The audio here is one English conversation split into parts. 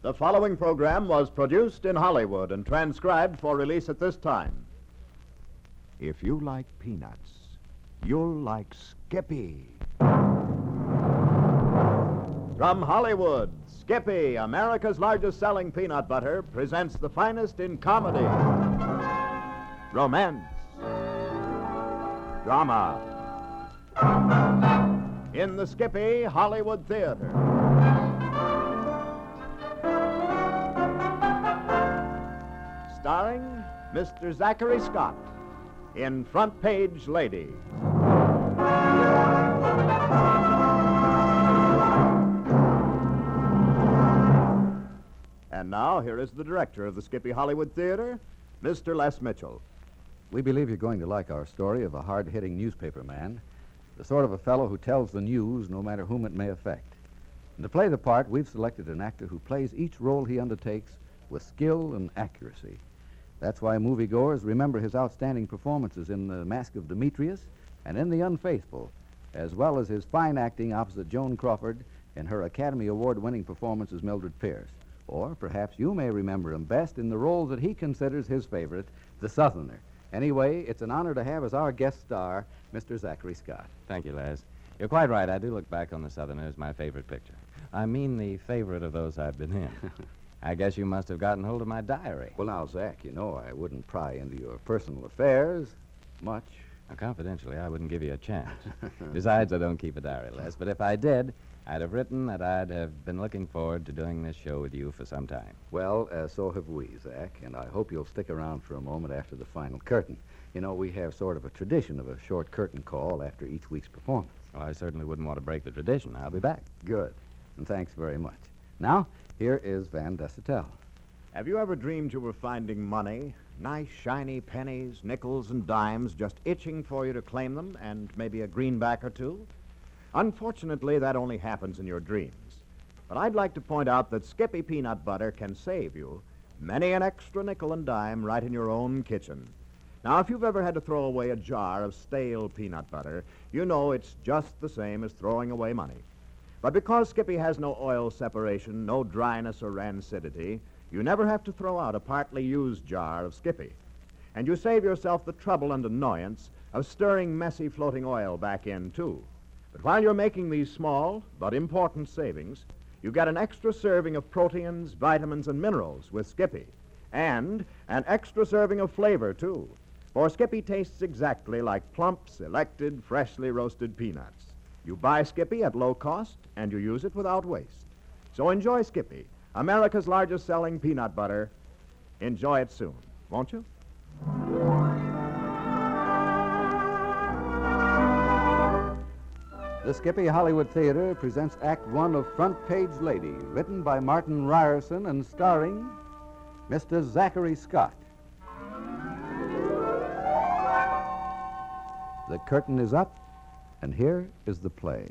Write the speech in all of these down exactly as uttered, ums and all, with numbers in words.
The following program was produced in Hollywood and transcribed for release at this time. If you like peanuts, you'll like Skippy. From Hollywood, Skippy, America's largest selling peanut butter, presents the finest in comedy, romance, drama. In the Skippy Hollywood Theater. Starring Mister Zachary Scott in Front Page Lady. And now, here is the director of the Skippy Hollywood Theater, Mister Les Mitchell. We believe you're going to like our story of a hard-hitting newspaper man, the sort of a fellow who tells the news no matter whom it may affect. And to play the part, we've selected an actor who plays each role he undertakes with skill and accuracy. That's why moviegoers remember his outstanding performances in The Mask of Demetrius and in The Unfaithful, as well as his fine acting opposite Joan Crawford in her Academy Award-winning performance as Mildred Pierce. Or perhaps you may remember him best in the role that he considers his favorite, the Southerner. Anyway, it's an honor to have as our guest star, Mister Zachary Scott. Thank you, Les. You're quite right. I do look back on The Southerner as my favorite picture. I mean the favorite of those I've been in. I guess you must have gotten hold of my diary. Well, now, Zach, you know I wouldn't pry into your personal affairs much. Now, confidentially, I wouldn't give you a chance. Besides, I don't keep a diary, Les. But if I did, I'd have written that I'd have been looking forward to doing this show with you for some time. Well, uh, so have we, Zach, and I hope you'll stick around for a moment after the final curtain. You know, we have sort of a tradition of a short curtain call after each week's performance. Well, I certainly wouldn't want to break the tradition. I'll be back. Good, and thanks very much. Now, here is Van Dessatel. Have you ever dreamed you were finding money? Nice, shiny pennies, nickels, and dimes just itching for you to claim them, and maybe a greenback or two? Unfortunately, that only happens in your dreams. But I'd like to point out that Skippy Peanut Butter can save you many an extra nickel and dime right in your own kitchen. Now, if you've ever had to throw away a jar of stale peanut butter, you know it's just the same as throwing away money. But because Skippy has no oil separation, no dryness or rancidity, you never have to throw out a partly used jar of Skippy. And you save yourself the trouble and annoyance of stirring messy floating oil back in, too. But while you're making these small but important savings, you get an extra serving of proteins, vitamins, and minerals with Skippy. And an extra serving of flavor, too. For Skippy tastes exactly like plump, selected, freshly roasted peanuts. You buy Skippy at low cost, and you use it without waste. So enjoy Skippy, America's largest selling peanut butter. Enjoy it soon, won't you? The Skippy Hollywood Theater presents Act One of Front Page Lady, written by Martin Ryerson and starring Mister Zachary Scott. The curtain is up, and here is the play.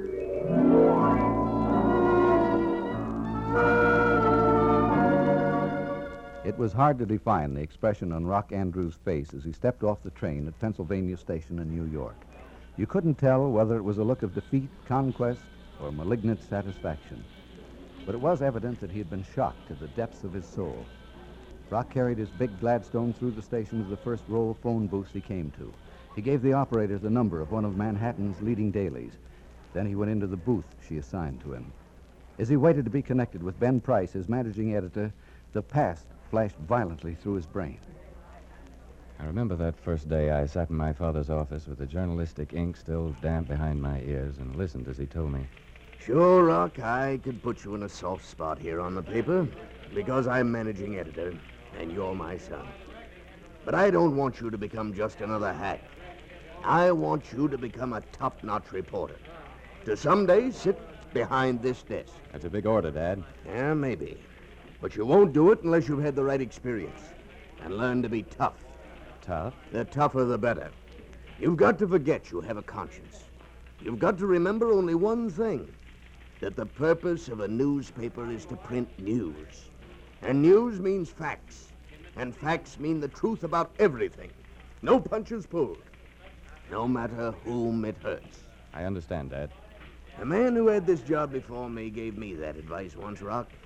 It was hard to define the expression on Rock Andrews' face as he stepped off the train at Pennsylvania Station in New York. You couldn't tell whether it was a look of defeat, conquest, or malignant satisfaction. But it was evident that he had been shocked to the depths of his soul. Rock carried his big Gladstone through the station to the first row of phone booths he came to. He gave the operator the number of one of Manhattan's leading dailies. Then he went into the booth she assigned to him. As he waited to be connected with Ben Price, his managing editor, the past flashed violently through his brain. I remember that first day I sat in my father's office with the journalistic ink still damp behind my ears and listened as he told me. Sure, Rock, I could put you in a soft spot here on the paper because I'm managing editor and you're my son. But I don't want you to become just another hack. I want you to become a top-notch reporter. To someday sit behind this desk. That's a big order, Dad. Yeah, maybe. But you won't do it unless you've had the right experience and learn to be tough. Tough? The tougher, the better. You've got to forget you have a conscience. You've got to remember only one thing, that the purpose of a newspaper is to print news. And news means facts. And facts mean the truth about everything. No punches pulled. No matter whom it hurts. I understand, Dad. A man who had this job before me gave me that advice once, Rock.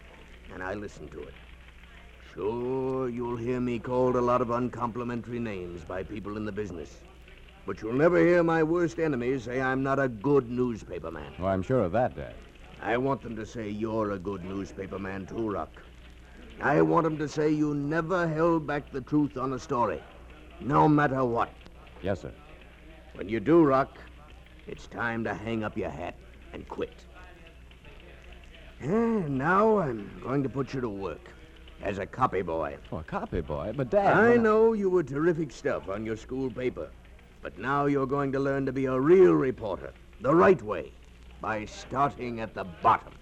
and I listen to it. Sure, you'll hear me called a lot of uncomplimentary names by people in the business. But you'll never hear my worst enemies say I'm not a good newspaper man. Well, I'm sure of that, Dad. I want them to say you're a good newspaper man, too, Rock. I want them to say you never held back the truth on a story, no matter what. Yes, sir. When you do, Rock, it's time to hang up your hat and quit. And now I'm going to put you to work as a copy boy. Oh, a copy boy? But, Dad... I when know you were terrific stuff on your school paper, but now you're going to learn to be a real reporter, the right way, by starting at the bottom.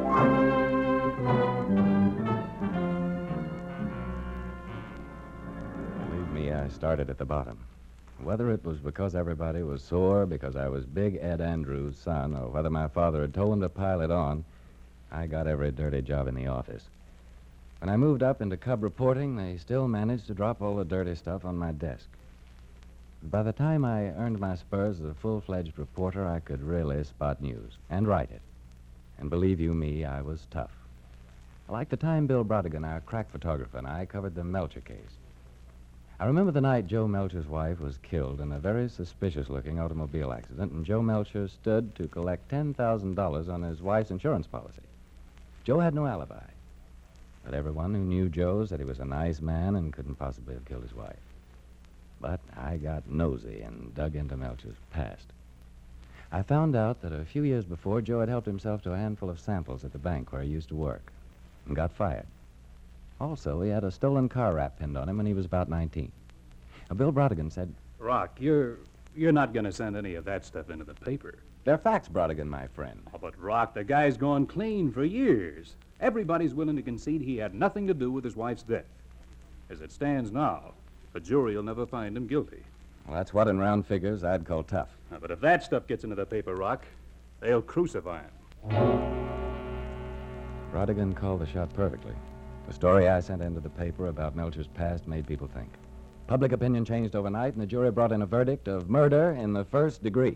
Believe me, I started at the bottom. Whether it was because everybody was sore because I was Big Ed Andrews' son, or whether my father had told him to pile it on, I got every dirty job in the office. When I moved up into cub reporting, they still managed to drop all the dirty stuff on my desk. By the time I earned my spurs as a full-fledged reporter, I could really spot news and write it. And believe you me, I was tough. Like the time Bill Brodigan, our crack photographer, and I covered the Melcher case. I remember the night Joe Melcher's wife was killed in a very suspicious-looking automobile accident, and Joe Melcher stood to collect ten thousand dollars on his wife's insurance policy. Joe had no alibi, but everyone who knew Joe said he was a nice man and couldn't possibly have killed his wife. But I got nosy and dug into Melcher's past. I found out that a few years before, Joe had helped himself to a handful of samples at the bank where he used to work and got fired. Also, he had a stolen car wrap pinned on him when he was about nineteen. Now, Bill Brodigan said, Rock, you're you're not going to send any of that stuff into the paper. "They're facts, Brodigan, my friend." Oh, but, Rock, the guy's gone clean for years. Everybody's willing to concede he had nothing to do with his wife's death. As it stands now, the jury will never find him guilty. Well, that's what, in round figures, I'd call tough. Now, but if that stuff gets into the paper, Rock, they'll crucify him. Brodigan called the shot perfectly. The story I sent into the paper about Melcher's past made people think. Public opinion changed overnight, and the jury brought in a verdict of murder in the first degree.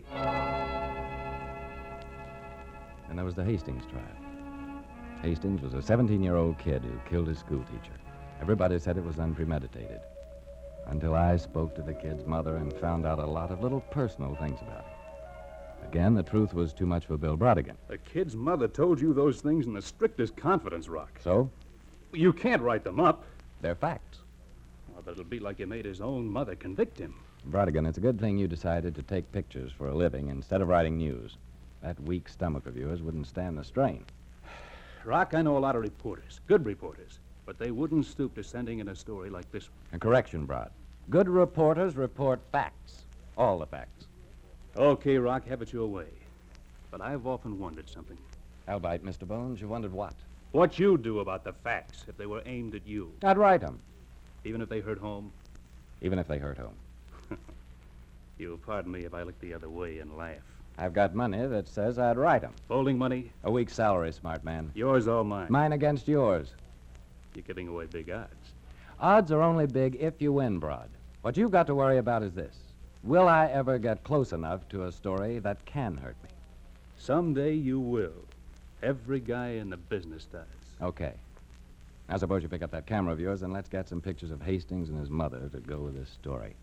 And there was the Hastings trial. Hastings was a seventeen-year-old kid who killed his schoolteacher. Everybody said it was unpremeditated, until I spoke to the kid's mother and found out a lot of little personal things about it. Again, the truth was too much for Bill Brodigan. The kid's mother told you those things in the strictest confidence, Rock. So? You can't write them up. They're facts. Well, but it'll be like you made his own mother convict him. Brodigan, it's a good thing you decided to take pictures for a living instead of writing news. That weak stomach of yours wouldn't stand the strain. Rock, I know a lot of reporters, good reporters, but they wouldn't stoop to sending in a story like this one. A correction, Brod. Good reporters report facts. All the facts. Okay, Rock, have it your way. But I've often wondered something. Albite, Mister Bones, you wondered what? What you'd do about the facts if they were aimed at you, I'd write them, even if they hurt home. even if they hurt home. You'll pardon me if I look the other way and laugh. I've got money that says I'd write them. Folding money, A week's salary, smart man. yours or mine. Mine against yours. You're giving away big odds. Odds are only big if you win, Brod. What you've got to worry about is this. Will I ever get close enough to a story that can hurt me? Someday you will. Every guy in the business does. Okay. Now suppose you pick up that camera of yours and let's get some pictures of Hastings and his mother to go with this story.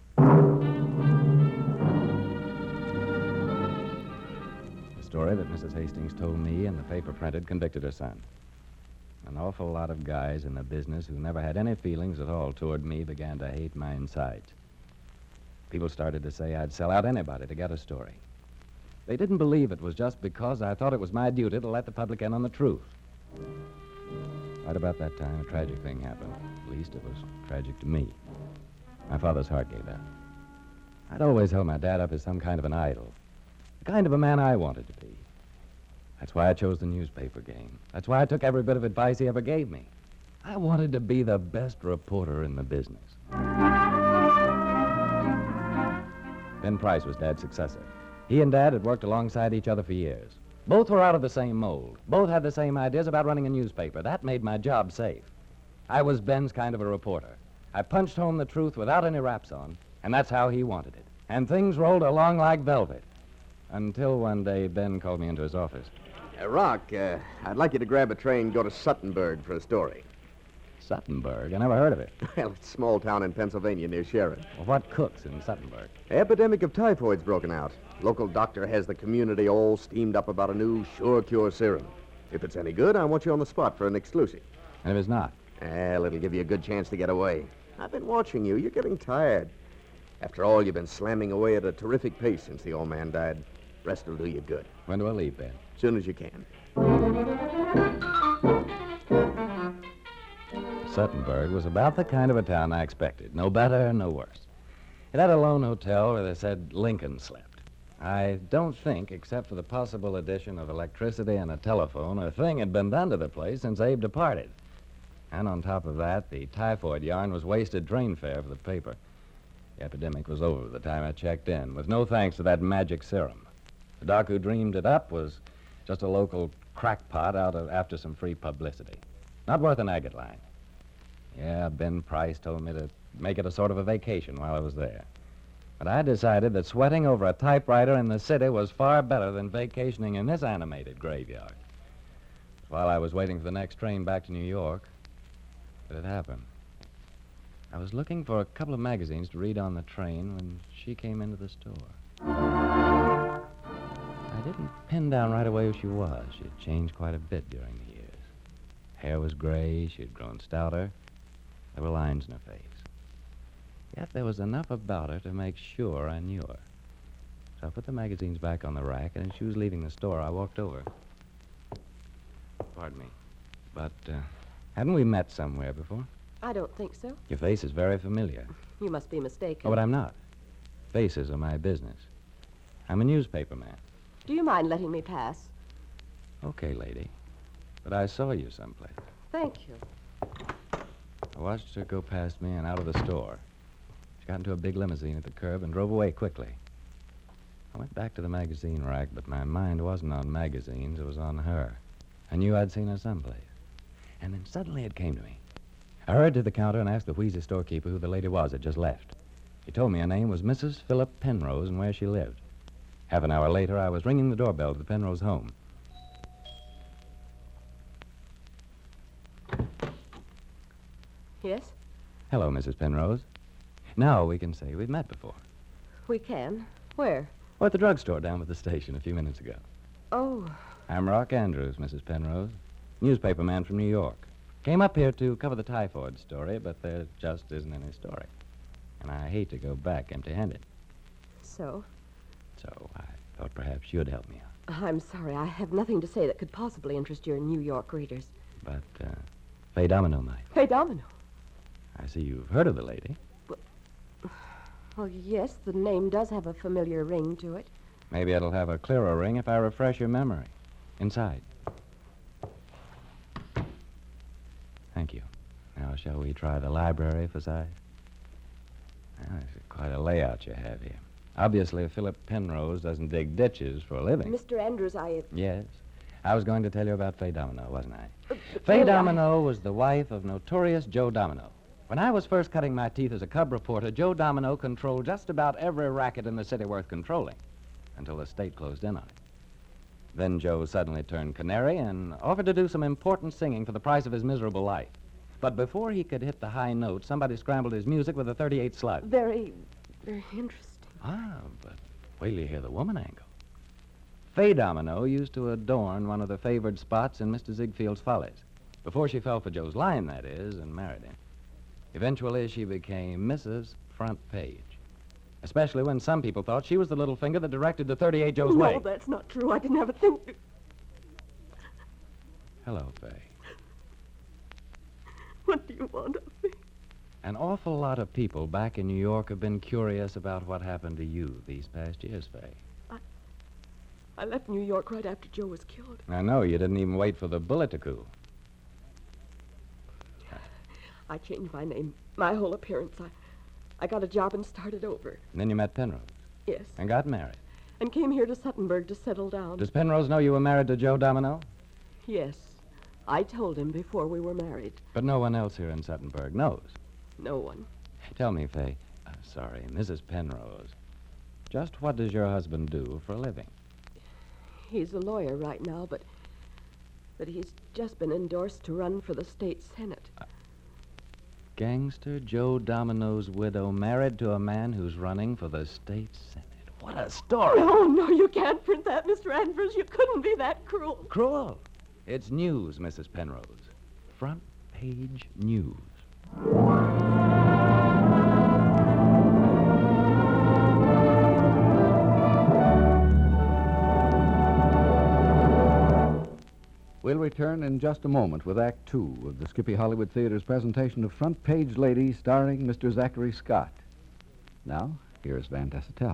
The story that Missus Hastings told me and the paper printed convicted her son. An awful lot of guys in the business who never had any feelings at all toward me began to hate my insides. People started to say I'd sell out anybody to get a story. They didn't believe it was just because I thought it was my duty to let the public in on the truth. Right about that time, a tragic thing happened. At least it was tragic to me. My father's heart gave out. I'd always held my dad up as some kind of an idol, the kind of a man I wanted to be. That's why I chose the newspaper game. That's why I took every bit of advice he ever gave me. I wanted to be the best reporter in the business. Ben Price was Dad's successor. He and Dad had worked alongside each other for years. Both were out of the same mold. Both had the same ideas about running a newspaper. That made my job safe. I was Ben's kind of a reporter. I punched home the truth without any wraps on, and that's how he wanted it. And things rolled along like velvet. Until one day, Ben called me into his office. Uh, Rock, uh, I'd like you to grab a train and go to Suttonburg for a story. Suttonburg? I never heard of it. Well, it's a small town in Pennsylvania near Sharon. Well, what cooks in Suttonburg? Epidemic of typhoid's broken out. Local doctor has the community all steamed up about a new sure cure serum. If it's any good, I want you on the spot for an exclusive. And if it's not? Well, it'll give you a good chance to get away. I've been watching you. You're getting tired. After all, you've been slamming away at a terrific pace since the old man died. Rest will do you good. When do I leave, Ben? As soon as you can. Suttonburg was about the kind of a town I expected. No better, no worse. It had a lone hotel where they said Lincoln slept. I don't think, except for the possible addition of electricity and a telephone, a thing had been done to the place since Abe departed. And on top of that, the typhoid yarn was wasted train fare for the paper. The epidemic was over by the time I checked in, with no thanks to that magic serum. The doc who dreamed it up was just a local crackpot out of, after some free publicity. Not worth an agate line. Yeah, Ben Price told me to make it a sort of a vacation while I was there. But I decided that sweating over a typewriter in the city was far better than vacationing in this animated graveyard. While I was waiting for the next train back to New York, it had happened. I was looking for a couple of magazines to read on the train when she came into the store. I didn't pin down right away who she was. She had changed quite a bit during the years. Hair was gray, she had grown stouter. There were lines in her face. Yet there was enough about her to make sure I knew her. So I put the magazines back on the rack, and as she was leaving the store, I walked over. Pardon me, but uh, hadn't we met somewhere before? I don't think so. Your face is very familiar. You must be mistaken. Oh, but I'm not. Faces are my business. I'm a newspaper man. Do you mind letting me pass? Okay, lady. But I saw you someplace. Thank you. I watched her go past me and out of the store. She got into a big limousine at the curb and drove away quickly. I went back to the magazine rack, but my mind wasn't on magazines. It was on her. I knew I'd seen her someplace. And then suddenly it came to me. I hurried to the counter and asked the wheezy storekeeper who the lady was that just left. He told me her name was Missus Philip Penrose and where she lived. Half an hour later, I was ringing the doorbell to the Penrose home. Yes? Hello, Missus Penrose. Now we can say we've met before. We can. Where? Oh, at the drugstore down at the station a few minutes ago. Oh, I'm Rock Andrews, Missus Penrose, newspaper man from New York. Came up here to cover the typhoid story, but there just isn't any story. And I hate to go back empty-handed. so? So I thought perhaps you'd help me out. I'm sorry. I have nothing to say that could possibly interest your New York readers. But uh, Faye Domino might. Hey, Domino. I see you've heard of the lady. Well, yes, the name does have a familiar ring to it. Maybe it'll have a clearer ring if I refresh your memory. Inside. Thank you. Now, shall we try the library for size? Well, it's quite a layout you have here. Obviously, Philip Penrose doesn't dig ditches for a living. Mister Andrews, I... Yes. I was going to tell you about Faye Domino, wasn't I? Uh, Faye really, I- Domino was the wife of notorious Joe Domino. When I was first cutting my teeth as a cub reporter, Joe Domino controlled just about every racket in the city worth controlling, until the state closed in on it. Then Joe suddenly turned canary and offered to do some important singing for the price of his miserable life. But before he could hit the high notes, somebody scrambled his music with a thirty-eight slug. Very, very interesting. Ah, but wait till you hear the woman angle. Faye Domino used to adorn one of the favored spots in Mister Ziegfield's Follies. Before she fell for Joe's line, that is, and married him. Eventually, she became Missus Front Page. Especially when some people thought she was the little finger that directed the thirty-eight Joe's no, way. that's not true. I didn't have a think. Hello, Faye. What do you want of me? An awful lot of people back in New York have been curious about what happened to you these past years, Faye. I left New York right after Joe was killed. I know, you didn't even wait for the bullet to cool. I changed my name, my whole appearance. I, I got a job and started over. And then you met Penrose Yes. and got married. And came here to Suttonburg to settle down. Does Penrose know you were married to Joe Domino? Yes. I told him before we were married. But no one else here in Suttonburg knows. No one. Tell me, Faye, uh, sorry, Missus Penrose, just what does your husband do for a living? He's a lawyer right now, but But he's just been endorsed to run for the state senate. Gangster Joe Domino's widow married to a man who's running for the state senate. What a story. No, no, you can't print that, Mister Andrews. You couldn't be that cruel. Cruel. It's news, Missus Penrose. Front page news. We'll return in just a moment with Act Two of the Skippy Hollywood Theater's presentation of Front Page Lady starring Mister Zachary Scott. Now, here's Van Tassatel.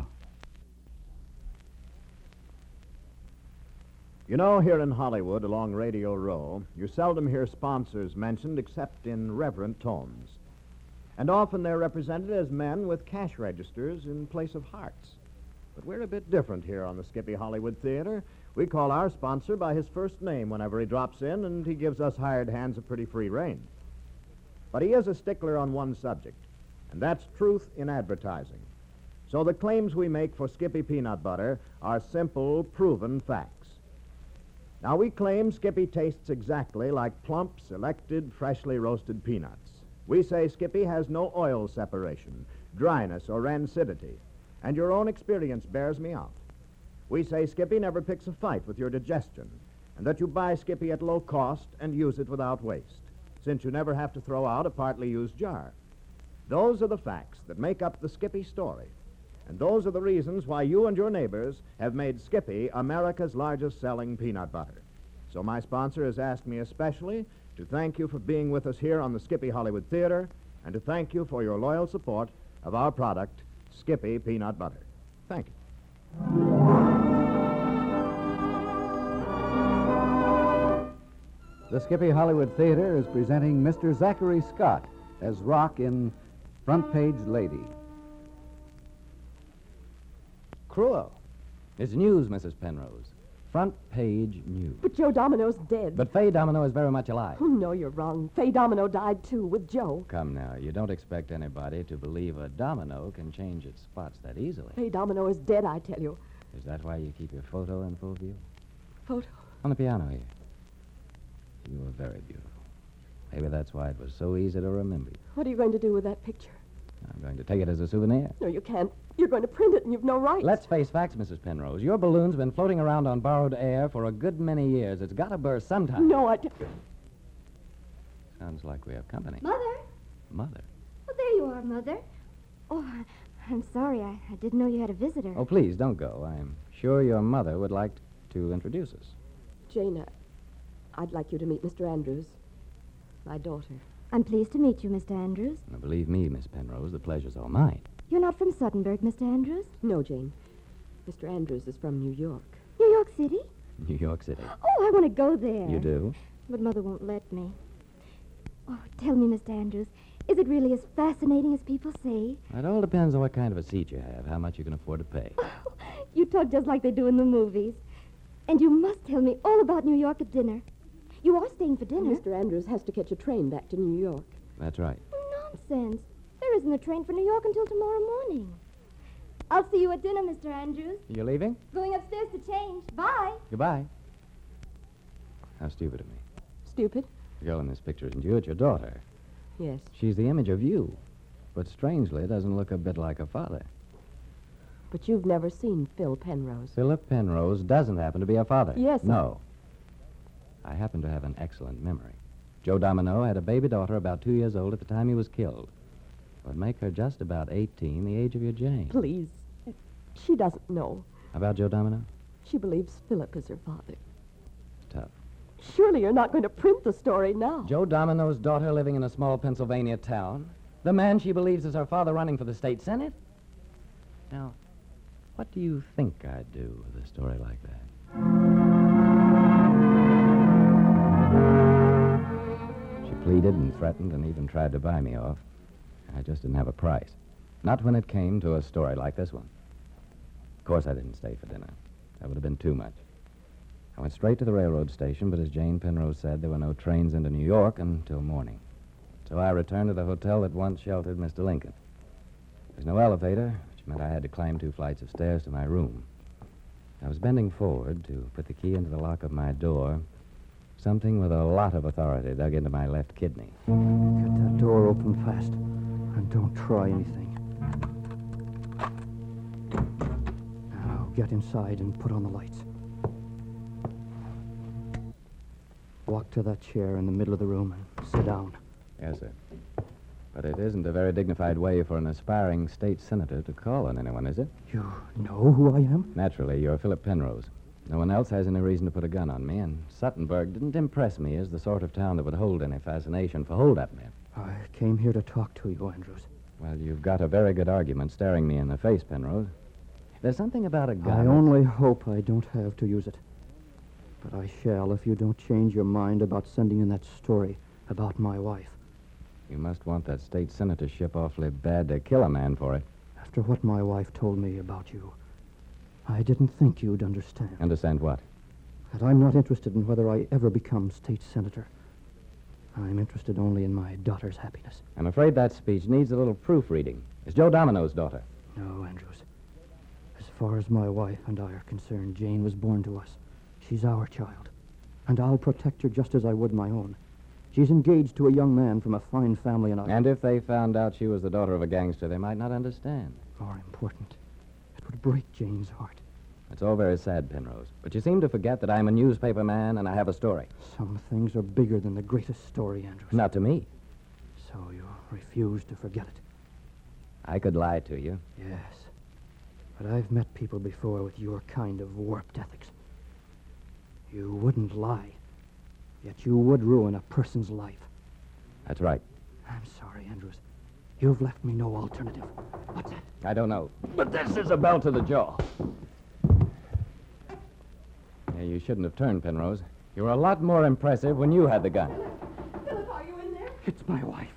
You know, here in Hollywood along Radio Row, you seldom hear sponsors mentioned except in reverent tones. And often they're represented as men with cash registers in place of hearts. But we're a bit different here on the Skippy Hollywood Theater. We call our sponsor by his first name whenever he drops in, and he gives us hired hands a pretty free rein. But he is a stickler on one subject, and that's truth in advertising. So the claims we make for Skippy Peanut Butter are simple, proven facts. Now, we claim Skippy tastes exactly like plump, selected, freshly roasted peanuts. We say Skippy has no oil separation, dryness, or rancidity, and your own experience bears me out. We say Skippy never picks a fight with your digestion, and that you buy Skippy at low cost and use it without waste, since you never have to throw out a partly used jar. Those are the facts that make up the Skippy story, and those are the reasons why you and your neighbors have made Skippy America's largest selling peanut butter. So my sponsor has asked me especially to thank you for being with us here on the Skippy Hollywood Theater, and to thank you for your loyal support of our product, Skippy Peanut Butter. Thank you. The Skippy Hollywood Theater is presenting Mister Zachary Scott as Rock in Front Page Lady. Cruel. It's news, Missus Penrose. Front page news. But Joe Domino's dead. But Faye Domino is very much alive. Oh, no, you're wrong. Faye Domino died, too, with Joe. Come now, you don't expect anybody to believe a domino can change its spots that easily. Faye Domino is dead, I tell you. Is that why you keep your photo in full view? Photo? On the piano here. You were very beautiful. Maybe that's why it was so easy to remember you. What are you going to do with that picture? I'm going to take it as a souvenir. No, you can't. You're going to print it, and you've no right. Let's face facts, Missus Penrose. Your balloon's been floating around on borrowed air for a good many years. It's got to burst sometime. No, I... Sounds like we have company. Mother? Mother? Oh, there you are, Mother. Oh, I, I'm sorry. I, I didn't know you had a visitor. Oh, please, don't go. I'm sure your mother would like to introduce us. Jane, I'd like you to meet Mister Andrews, my daughter. I'm pleased to meet you, Mister Andrews. Now, believe me, Miss Penrose, the pleasure's all mine. You're not from Suttonburg, Mister Andrews? No, Jane. Mister Andrews is from New York. New York City? New York City. Oh, I want to go there. You do? But Mother won't let me. Oh, tell me, Mister Andrews, is it really as fascinating as people say? It all depends on what kind of a seat you have, how much you can afford to pay. Oh, you talk just like they do in the movies. And you must tell me all about New York at dinner. You are staying for dinner. Mister Andrews has to catch a train back to New York. That's right. Nonsense. There isn't a train for New York until tomorrow morning. I'll see you at dinner, Mister Andrews. You leaving? Going upstairs to change. Bye. Goodbye. How stupid of me. Stupid? The girl in this picture isn't you, it's your daughter. Yes. She's the image of you. But strangely, it doesn't look a bit like her father. But you've never seen Phil Penrose. Philip Penrose doesn't happen to be her father. Yes, I- No. I happen to have an excellent memory. Joe Domino had a baby daughter about two years old at the time he was killed. Would make her just about eighteen, the age of your Jane. Please. She doesn't know. About Joe Domino? She believes Philip is her father. Tough. Surely you're not going to print the story now. Joe Domino's daughter living in a small Pennsylvania town. The man she believes is her father running for the state senate. Now, what do you think I'd do with a story like that? She pleaded and threatened and even tried to buy me off. I just didn't have a price. Not when it came to a story like this one. Of course I didn't stay for dinner. That would have been too much. I went straight to the railroad station, but as Jane Penrose said, there were no trains into New York until morning. So I returned to the hotel that once sheltered Mister Lincoln. There's no elevator, which meant I had to climb two flights of stairs to my room. I was bending forward to put the key into the lock of my door Something with a lot of authority dug into my left kidney. Get that door open fast. And don't try anything. Now, get inside and put on the lights. Walk to that chair in the middle of the room and sit down. Yes, sir. But it isn't a very dignified way for an aspiring state senator to call on anyone, is it? You know who I am? Naturally, you're Philip Penrose. No one else has any reason to put a gun on me, and Suttonburg didn't impress me as the sort of town that would hold any fascination for hold-up men. I came here to talk to you, Andrews. Well, you've got a very good argument staring me in the face, Penrose. There's something about a gun. I only hope I don't have to use it. But I shall if you don't change your mind about sending in that story about my wife. You must want that state senatorship awfully bad to kill a man for it. After what my wife told me about you, I didn't think you'd understand. Understand what? That I'm not interested in whether I ever become state senator. I'm interested only in my daughter's happiness. I'm afraid that speech needs a little proofreading. It's Joe Domino's daughter. No, Andrews. As far as my wife and I are concerned, Jane was born to us. She's our child. And I'll protect her just as I would my own. She's engaged to a young man from a fine family, and I... And if they found out she was the daughter of a gangster, they might not understand. More important, it would break Jane's heart. It's all very sad, Penrose. But you seem to forget that I'm a newspaper man and I have a story. Some things are bigger than the greatest story, Andrews. Not to me. So you refuse to forget it? I could lie to you. Yes. But I've met people before with your kind of warped ethics. You wouldn't lie. Yet you would ruin a person's life. That's right. I'm sorry, Andrews. You've left me no alternative. What's that? I don't know. But this is a belt to the jaw. Yeah, you shouldn't have turned, Penrose. You were a lot more impressive when you had the gun. Philip, are you in there? It's my wife.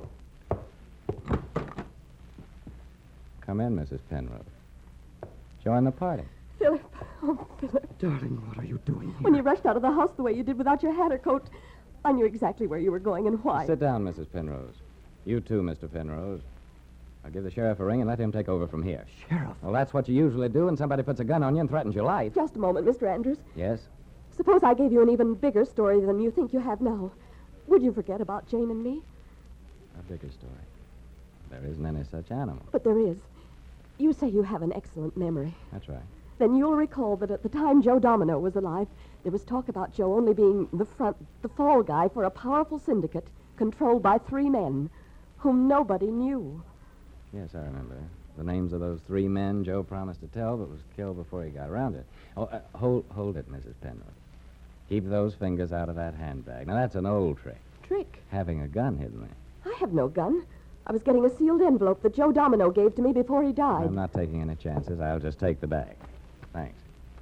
Come in, Missus Penrose. Join the party. Philip. Oh, Philip. Darling, what are you doing here? When you rushed out of the house the way you did without your hat or coat, I knew exactly where you were going and why. Sit down, Missus Penrose. You too, Mister Penrose. I'll give the sheriff a ring and let him take over from here. Sheriff? Well, that's what you usually do when somebody puts a gun on you and threatens your life. Just a moment, Mister Andrews. Yes? Suppose I gave you an even bigger story than you think you have now. Would you forget about Jane and me? A bigger story. There isn't any such animal. But there is. You say you have an excellent memory. That's right. Then you'll recall that at the time Joe Domino was alive, there was talk about Joe only being the front, the fall guy for a powerful syndicate controlled by three men whom nobody knew. Yes, I remember. The names of those three men Joe promised to tell, but was killed before he got around to it. Oh, uh, hold, hold it, Missus Penrose. Keep those fingers out of that handbag. Now, that's an old trick. Trick? Having a gun hidden there. I have no gun. I was getting a sealed envelope that Joe Domino gave to me before he died. I'm not taking any chances. I'll just take the bag. Thanks.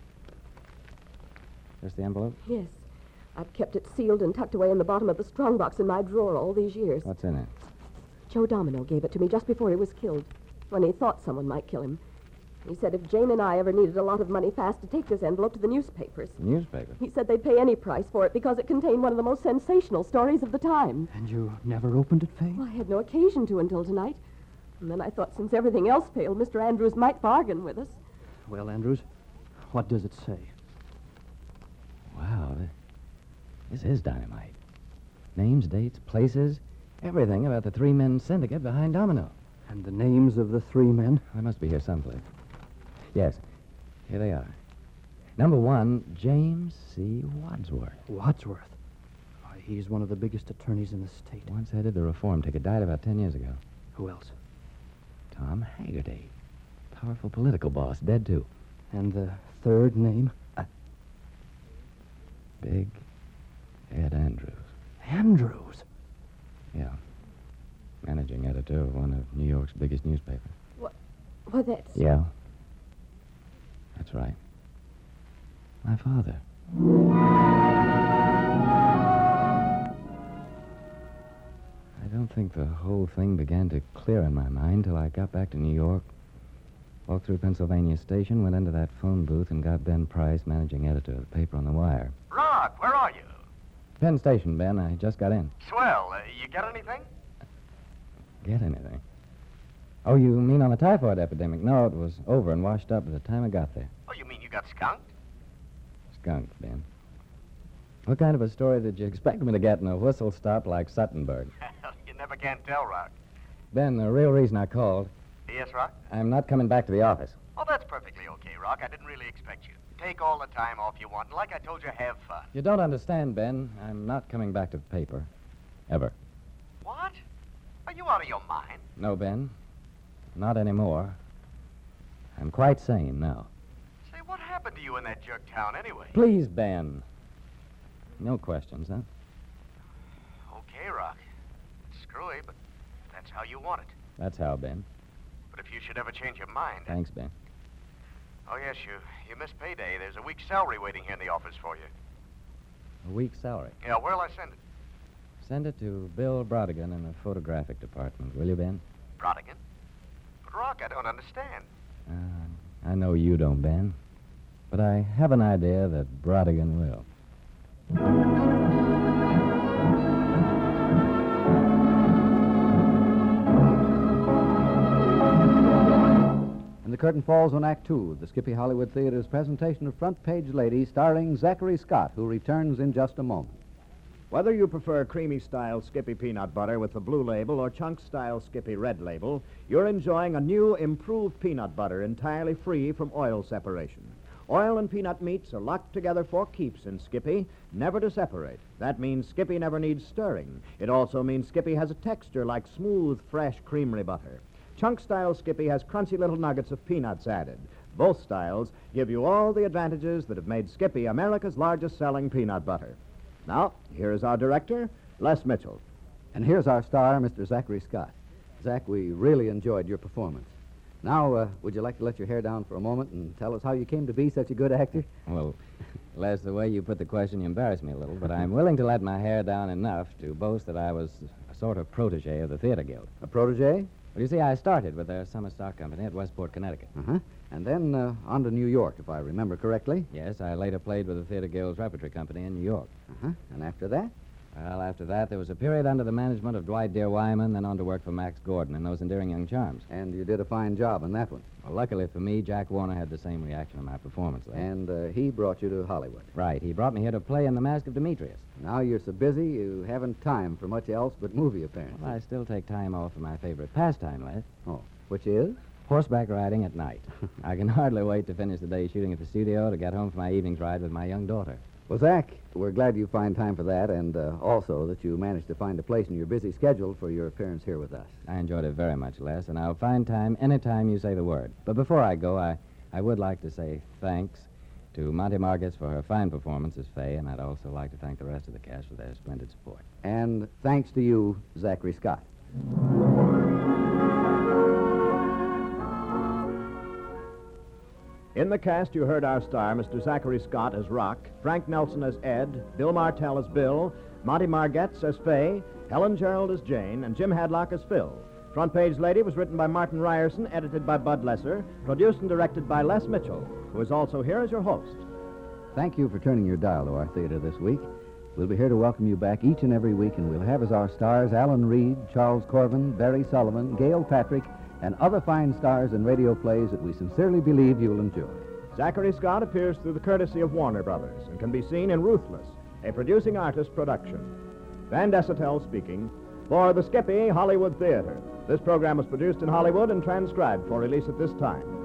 Just the envelope? Yes. I've kept it sealed and tucked away in the bottom of the strongbox in my drawer all these years. What's in it? Joe Domino gave it to me just before he was killed, when he thought someone might kill him. He said if Jane and I ever needed a lot of money fast to take this envelope to the newspapers. The newspaper? He said they'd pay any price for it because it contained one of the most sensational stories of the time. And you never opened it, Faye? Well, I had no occasion to until tonight. And then I thought since everything else failed, Mister Andrews might bargain with us. Well, Andrews, what does it say? Wow, this is dynamite. Names, dates, places, everything about the three-men syndicate behind Domino. And the names of the three men? They must be here someplace. Yes, here they are. Number one, James C. Wadsworth. Wadsworth? Why, he's one of the biggest attorneys in the state. Once headed the reform ticket, died about ten years ago. Who else? Tom Haggerty. Powerful political boss, dead too. And the third name? Uh, Big Ed Andrews. Andrews? Yeah. Managing editor of one of New York's biggest newspapers. What? Well, that's... Yeah. That's right. My father. I don't think the whole thing began to clear in my mind till I got back to New York. Walked through Pennsylvania Station, went into that phone booth, and got Ben Price, managing editor of the paper on the wire. Rod, where are you? Penn Station, Ben. I just got in. Swell. Uh, you get anything? Get anything? Oh, you mean on the typhoid epidemic? No, it was over and washed up by the time I got there. Oh, you mean you got skunked? Skunked, Ben. What kind of a story did you expect me to get in a whistle stop like Suttonburg? You never can tell, Rock. Ben, the real reason I called, Yes, Rock? I'm not coming back to the office. Oh, that's perfectly okay, Rock. I didn't really expect you. Take all the time off you want, and like I told you, have fun. You don't understand, Ben. I'm not coming back to the paper. Ever. What? Are you out of your mind? No, Ben. Not anymore. I'm quite sane now. Say, what happened to you in that jerk town anyway? Please, Ben. No questions, huh? Okay, Rock. It's screwy, but that's how you want it. That's how, Ben. But if you should ever change your mind... Thanks, Ben. Oh, yes, you, you missed payday. There's a week's salary waiting here in the office for you. A week's salary. Yeah, where'll I send it? Send it to Bill Brodigan in the photographic department, will you, Ben? Brodigan? But, Rock, I don't understand. Uh, I know you don't, Ben. But I have an idea that Brodigan will. And the curtain falls on Act Two of the Skippy Hollywood Theater's presentation of Front Page Lady, starring Zachary Scott, who returns in just a moment. Whether you prefer creamy-style Skippy peanut butter with the blue label or chunk-style Skippy red label, you're enjoying a new, improved peanut butter entirely free from oil separation. Oil and peanut meats are locked together for keeps in Skippy, never to separate. That means Skippy never needs stirring. It also means Skippy has a texture like smooth, fresh, creamery butter. Chunk-style Skippy has crunchy little nuggets of peanuts added. Both styles give you all the advantages that have made Skippy America's largest-selling peanut butter. Now, here is our director, Les Mitchell. And here's our star, Mister Zachary Scott. Zach, we really enjoyed your performance. Now, uh, would you like to let your hair down for a moment and tell us how you came to be such a good actor? Well, Les, the way you put the question, you embarrass me a little, but I'm willing to let my hair down enough to boast that I was a sort of protege of the Theater Guild. A protege? Well, you see, I started with their summer stock company at Westport, Connecticut. Uh-huh. And then uh, on to New York, if I remember correctly. Yes, I later played with the Theater Guild's repertory company in New York. Uh-huh. And after that? Well, after that, there was a period under the management of Dwight Deere Wyman, then on to work for Max Gordon and those endearing young charms. And you did a fine job on that one. Well, luckily for me, Jack Warner had the same reaction to my performance there. And uh, he brought you to Hollywood. Right. He brought me here to play in The Mask of Demetrius. Now you're so busy, you haven't time for much else but movie appearances. Well, I still take time off for my favorite pastime, Les. Oh, which is? Horseback riding at night. I can hardly wait to finish the day shooting at the studio to get home for my evening's ride with my young daughter. Well, Zach, we're glad you find time for that, and uh, also that you managed to find a place in your busy schedule for your appearance here with us. I enjoyed it very much, Les, and I'll find time any time you say the word. But before I go, I, I would like to say thanks to Monty Margetts for her fine performance as Fay, and I'd also like to thank the rest of the cast for their splendid support. And thanks to you, Zachary Scott. In the cast, you heard our star, Mister Zachary Scott, as Rock, Frank Nelson as Ed, Bill Martell as Bill, Monty Margetts as Fay, Helen Gerald as Jane, and Jim Hadlock as Phil. Front Page Lady was written by Martin Ryerson, edited by Bud Lesser, produced and directed by Les Mitchell, who is also here as your host. Thank you for turning your dial to our theater this week. We'll be here to welcome you back each and every week, and we'll have as our stars Alan Reed, Charles Corvin, Barry Sullivan, Gail Patrick, and other fine stars in radio plays that we sincerely believe you'll enjoy. Zachary Scott appears through the courtesy of Warner Brothers and can be seen in Ruthless, a producing artist production. Van Dessetel speaking for the Skippy Hollywood Theater. This program was produced in Hollywood and transcribed for release at this time.